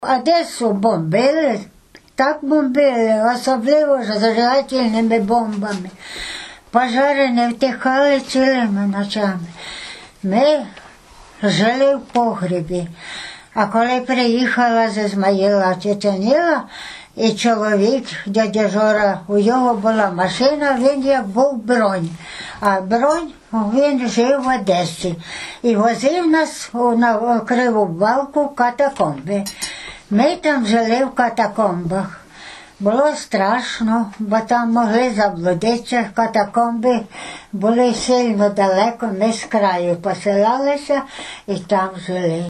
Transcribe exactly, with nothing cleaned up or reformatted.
Одесу бомбили, так бомбили, особливо ж зажигательними бомбами. Пожари не втихали цілими ночами. Ми жили в погребі. А коли приїхала з Ізмаїла Чеченіла, і чоловік, дядя Жора, у його була машина, він як був Бронь. А Бронь, він жив в Одесі. І возив нас на Криву Балку в катакомби. Ми там жили в катакомбах. Було страшно, бо там могли заблудитися, катакомби були сильно далеко, ми з краю посилалися і там жили.